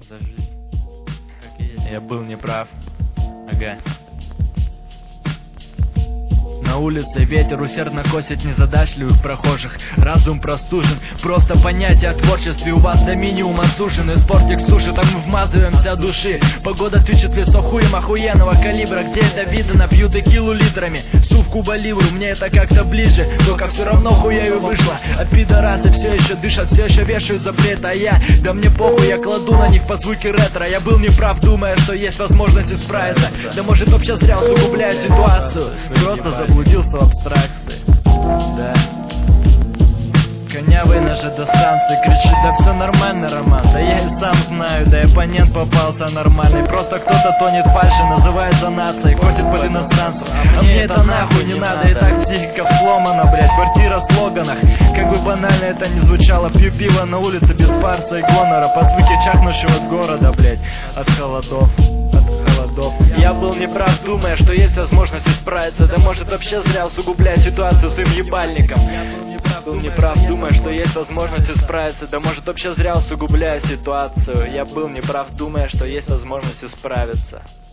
за жизнь. Как и есть. Я был неправ. Ага. На улице ветер усердно косит незадачливых прохожих. Разум простужен, просто понятие о творчестве у вас до минимума сушены. Спортик сушит, а мы вмазываемся от души. Погода тычет в лицо хуем охуенного калибра. Где это видно, пью текилу литрами. Су в Куба-Ливру, мне это как-то ближе. Только все равно хуею вышло. А пидорасы все еще дышат, все еще вешают запрет. А я, да мне похуй, я кладу на них под звуки ретро. Я был неправ, думая, что есть возможность исправиться. Да может вообще зря усугубляю ситуацию. Просто заблудился в абстракции. Да. Конявый на ЖД-станции кричит: да все нормально, Роман. Да я и сам знаю, да и оппонент попался нормальный. Просто кто-то тонет фальши, называется нацией, косит под иностранцев. А мне это нахуй не надо, и так психика сломана, блять. Квартира в слоганах, как бы банально это ни звучало. Пью пиво на улице без фарса и гонора, под звуки чахнущего города, блять. От холодов. Я был неправ, думая, что есть возможность исправиться. Да может вообще зря усугублять ситуацию своим ебальником. Был неправ, думая, что есть возможность исправиться. Да может вообще зря усугубляю ситуацию. Я был неправ, думая, что есть возможность исправиться.